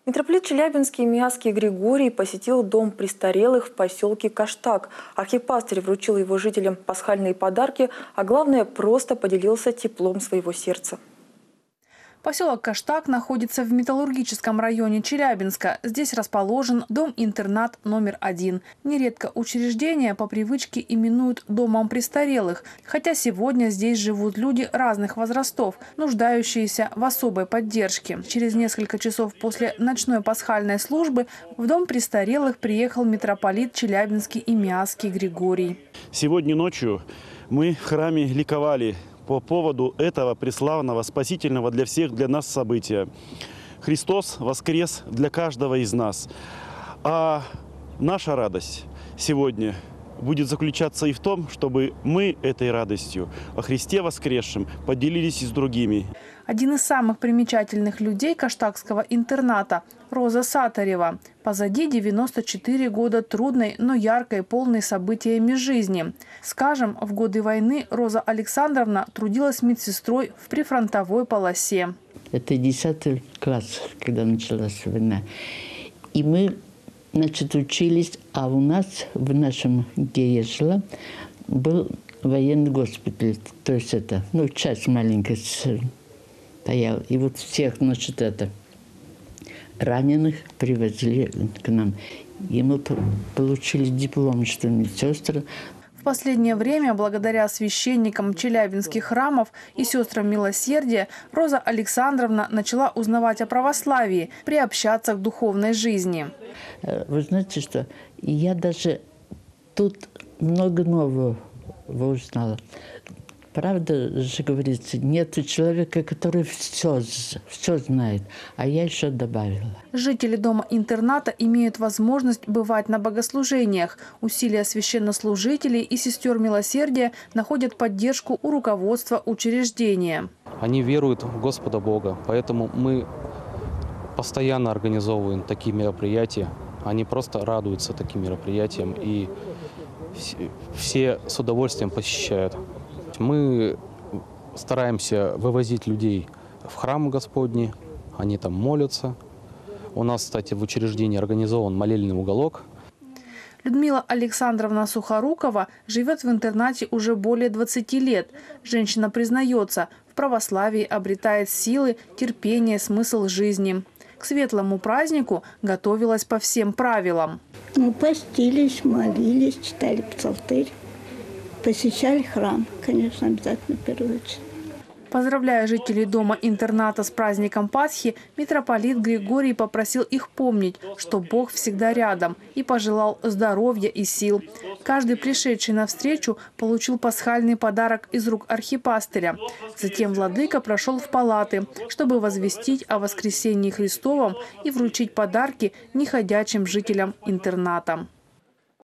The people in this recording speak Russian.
Митрополит Челябинский Миасский Григорий посетил дом престарелых в поселке Каштаг. Архипастырь вручил его жителям пасхальные подарки, а главное, просто поделился теплом своего сердца. Поселок Каштаг находится в металлургическом районе Челябинска. Здесь расположен дом-интернат номер 1. Нередко учреждение по привычке именуют домом престарелых, хотя сегодня здесь живут люди разных возрастов, нуждающиеся в особой поддержке. Через несколько часов после ночной пасхальной службы в дом престарелых приехал митрополит Челябинский и Миасский Григорий. Сегодня ночью мы в храме ликовали по поводу этого преславного, спасительного для всех, для нас события. Христос воскрес для каждого из нас. А наша радость сегодня будет заключаться и в том, чтобы мы этой радостью о Христе воскресшем поделились и с другими. Один из самых примечательных людей каштагского интерната – Роза Сатарева. Позади 94 года трудной, но яркой, полной событиями жизни. Скажем, в годы войны Роза Александровна трудилась медсестрой в прифронтовой полосе. Это 10 класс, когда началась война. И мы, учились, а у нас, в нашем, где я жила, был военный госпиталь. То есть это, часть маленькая стояла. И вот всех, раненых привезли к нам. И мы получили диплом, что медсестры. В последнее время, благодаря священникам челябинских храмов и сестрам милосердия, Роза Александровна начала узнавать о православии, приобщаться к духовной жизни. Вы знаете, что я даже тут много нового узнала. Правда же говорится, нет человека, который все знает, а я еще добавила. Жители дома-интерната имеют возможность бывать на богослужениях. Усилия священнослужителей и сестер милосердия находят поддержку у руководства учреждения. Они веруют в Господа Бога, поэтому мы постоянно организовываем такие мероприятия. Они просто радуются таким мероприятиям и все с удовольствием посещают. Мы стараемся вывозить людей в храм Господний, они там молятся. У нас, кстати, в учреждении организован молельный уголок. Людмила Александровна Сухорукова живет в интернате уже более 20 лет. Женщина признается, в православии обретает силы, терпение, смысл жизни. К светлому празднику готовилась по всем правилам. Мы постились, молились, читали псалтырь. Посещали храм, конечно, обязательно в первую очередь. Поздравляя жителей дома-интерната с праздником Пасхи, митрополит Григорий попросил их помнить, что Бог всегда рядом, и пожелал здоровья и сил. Каждый пришедший навстречу получил пасхальный подарок из рук архипастыря. Затем владыка прошел в палаты, чтобы возвестить о воскресении Христовом и вручить подарки неходячим жителям интерната.